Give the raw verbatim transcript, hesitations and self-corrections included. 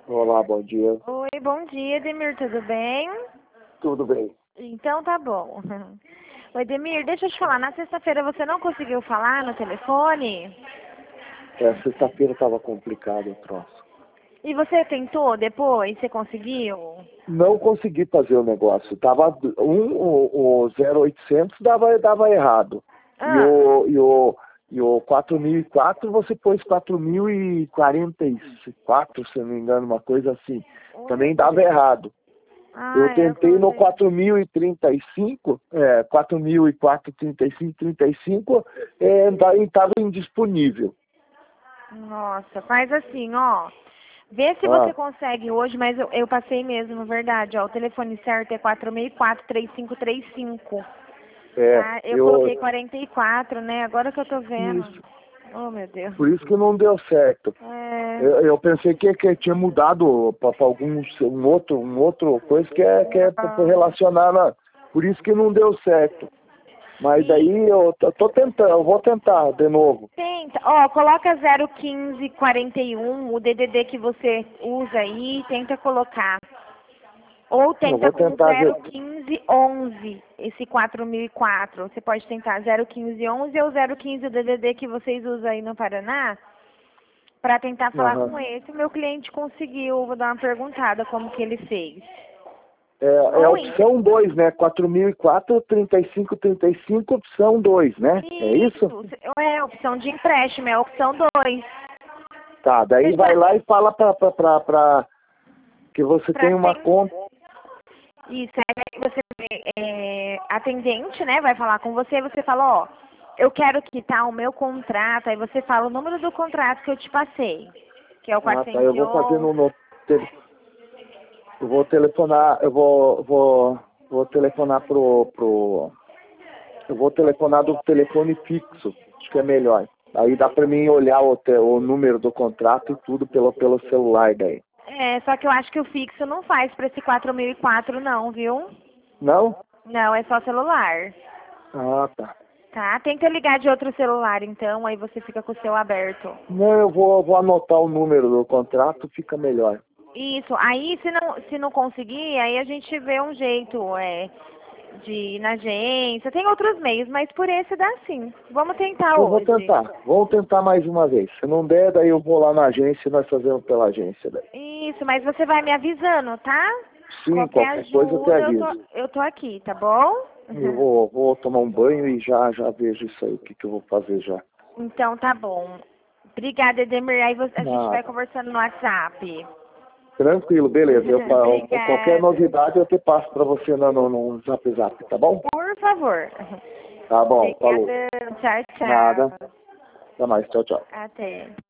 Olá, bom dia. Oi, bom dia, Edemir, tudo bem? Tudo bem. Então tá bom. Oi, Edemir, deixa eu te falar, na sexta-feira você não conseguiu falar no telefone? É, sexta-feira estava complicado o troço. E você tentou depois? Você conseguiu? Não consegui fazer o negócio. Tava um, o, o zero oitocentos dava, dava errado. E Ah, o, e o, e o quatro mil e quatro você pôs quatro mil e quarenta e quatro, se não me engano, uma coisa assim. Também dava errado. Eu ah, é, eu tentei no coloquei. quatro mil e trinta e cinco, é, quatro mil e quatro, trinta e cinco, trinta e cinco, é, estava indisponível. Nossa, faz assim, ó. Vê se você Ah, consegue hoje, mas eu, eu passei mesmo, verdade, ó. O telefone certo é quatro seis quatro, três cinco três cinco. é, Tá? Eu eu, coloquei quarenta e quatro, né? Agora que eu tô vendo. isso, Oh, meu Deus. por isso que não deu certo. É. Eu, eu pensei que, que tinha mudado para algum um outro, um outro coisa que é, que é pra relacionar, na, por isso que não deu certo. Mas daí eu tô, tô tentando, eu vou tentar de novo. Tenta, ó, coloca zero quinze quarenta e um, o D D D que você usa aí, tenta colocar. Ou Eu tenta vou com tentar ver. zero quinze onze, esse quatro mil e quatro. Você pode tentar zero quinze onze ou zero quinze o D D D que vocês usam aí no Paraná, para tentar falar Aham. com esse. O meu cliente conseguiu, vou dar uma perguntada como que ele fez. É, é a Ou então, opção dois, né? quatro mil e quatro, trinta e cinco, trinta e cinco, opção dois, né? É isso? isso, é a opção de empréstimo, é a opção dois. Tá, daí vai lá e fala pra, pra, pra, pra que você Para tem uma conta. Isso, aí você é, atendente, né, vai falar com você, você fala, ó, eu quero quitar o meu contrato, aí você fala o número do contrato que eu te passei, que é o Ah, tá, eu quatrocentos e vou fazer no, onze. no tele- eu vou telefonar, eu vou, vou, vou telefonar pro, pro, eu vou telefonar do telefone fixo, acho que é melhor. Aí dá pra mim olhar o, te- o número do contrato e tudo pelo, pelo celular daí. É, só que eu acho que o fixo não faz para esse quatro mil e quatro não, viu? Não? Não, é só celular. Ah, tá. Tá? Tenta ligar de outro celular, então, aí você fica com o seu aberto. Não, eu vou, vou anotar o número do contrato, fica melhor. Isso, aí se não, se não conseguir, aí a gente vê um jeito, é, de ir na agência. Tem outros meios, mas por esse dá sim. Vamos tentar Eu vou hoje. tentar, vamos tentar mais uma vez. Se não der, daí eu vou lá na agência e nós fazemos pela agência daí. Isso, mas você vai me avisando, tá? Sim, Qualquer qualquer coisa eu te ajuda, eu tô, aviso. eu tô aqui, tá bom? Eu vou, vou tomar um banho e já, já vejo isso aí, o que, que eu vou fazer já. Então tá bom. Obrigada, Edemir. Aí você- a gente vai Nada. conversando no WhatsApp. Tranquilo, beleza. Eu, fa- qualquer Obrigada. novidade eu te passo para você no, no, no zap zap, tá bom? Por favor. Tá bom, falou. Obrigada. Tchau, Nada. tchau. Até mais, tchau, tchau. Até.